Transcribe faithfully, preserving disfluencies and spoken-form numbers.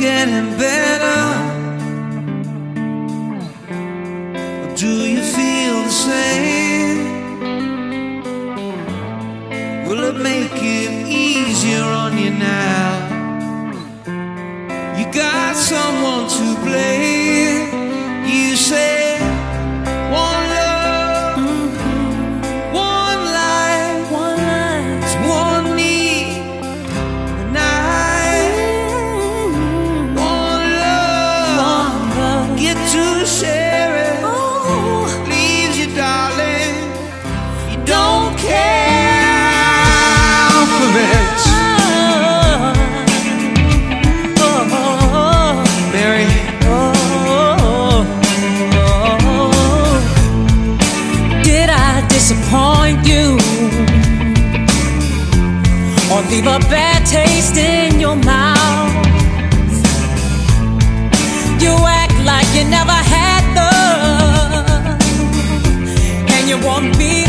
getting better? Or do you feel the same? Will it make it easier on you now? You got someone to blame. You say one love, mm-hmm. one life, one life, it's one need, and I, mm-hmm. one love, one love, get to share it. Oh. Leaves you, darling, you don't care for it. Disappoint you or leave a bad taste in your mouth. You act like you never had love, and you want me